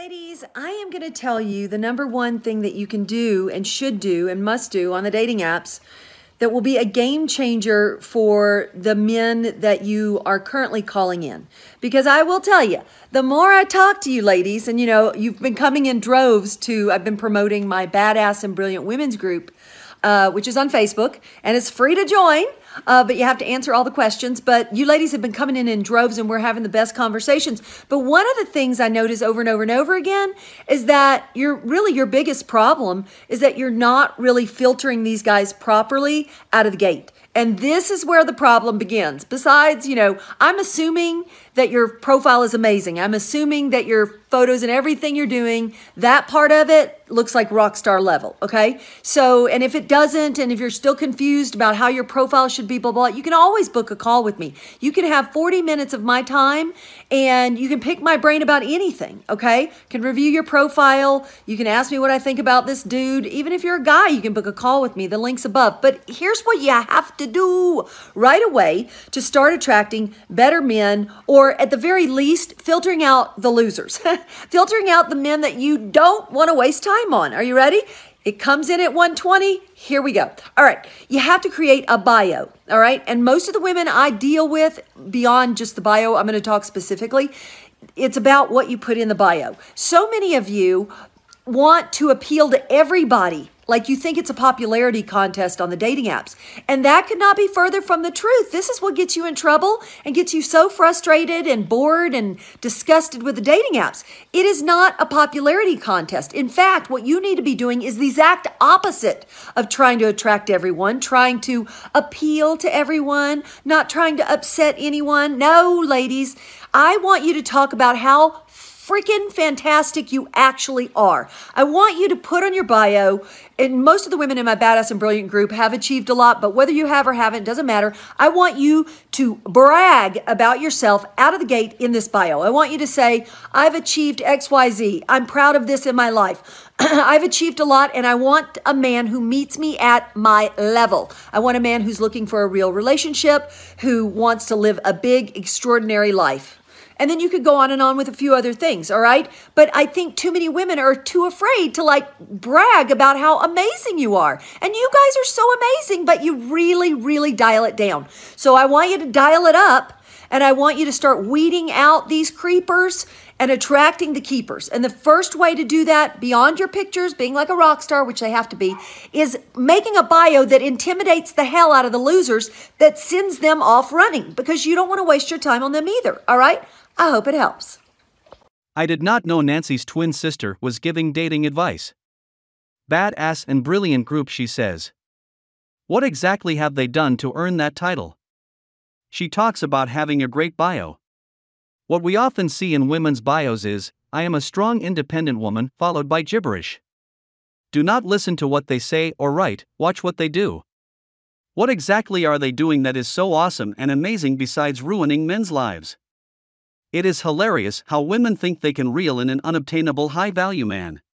Ladies, I am going to tell you the number one thing that you can do and should do and must do on the dating apps that will be a game changer for the men that you are currently calling in. Because I will tell you, the more I talk to you ladies, and you've been coming in droves I've been promoting my Badass and Brilliant Women's group, which is on Facebook, and it's free to join. But you have to answer all the questions. But you ladies have been coming in droves, and we're having the best conversations. But one of the things I notice over and over and over again is that your biggest problem is that you're not really filtering these guys properly out of the gate. And this is where the problem begins. Besides, I'm assuming that your profile is amazing. I'm assuming that your photos and everything you're doing, that part of it looks like rock star level, okay? So, and if it doesn't, and if you're still confused about how your profile should be, blah, blah, you can always book a call with me. You can have 40 minutes of my time, and you can pick my brain about anything, okay? Can review your profile. You can ask me what I think about this dude. Even if you're a guy, you can book a call with me. The link's above. But here's what you have to do right away to start attracting better men, or at the very least, filtering out the losers. Filtering out the men that you don't want to waste time on. Are you ready? It comes in at 120. Here we go. All right. You have to create a bio. All right. And most of the women I deal with, beyond just the bio, I'm going to talk specifically. It's about what you put in the bio. So many of you want to appeal to everybody. Like you think it's a popularity contest on the dating apps. And that could not be further from the truth. This is what gets you in trouble and gets you so frustrated and bored and disgusted with the dating apps. It is not a popularity contest. In fact, what you need to be doing is the exact opposite of trying to attract everyone, trying to appeal to everyone, not trying to upset anyone. No, ladies, I want you to talk about how freaking fantastic you actually are. I want you to put on your bio, and most of the women in my Badass and Brilliant group have achieved a lot, but whether you have or haven't, doesn't matter. I want you to brag about yourself out of the gate in this bio. I want you to say, I've achieved XYZ. I'm proud of this in my life. I've achieved a lot, and I want a man who meets me at my level. I want a man who's looking for a real relationship, who wants to live a big, extraordinary life. And then you could go on and on with a few other things, all right? But I think too many women are too afraid to brag about how amazing you are. And you guys are so amazing, but you really, really dial it down. So I want you to dial it up, and I want you to start weeding out these creepers and attracting the keepers. And the first way to do that, beyond your pictures, being like a rock star, which they have to be, is making a bio that intimidates the hell out of the losers, that sends them off running, because you don't want to waste your time on them either, all right? I hope it helps. I did not know Nancy's twin sister was giving dating advice. Badass and Brilliant group, she says. What exactly have they done to earn that title? She talks about having a great bio. What we often see in women's bios is, I am a strong independent woman, followed by gibberish. Do not listen to what they say or write, watch what they do. What exactly are they doing that is so awesome and amazing besides ruining men's lives? It is hilarious how women think they can reel in an unobtainable high-value man.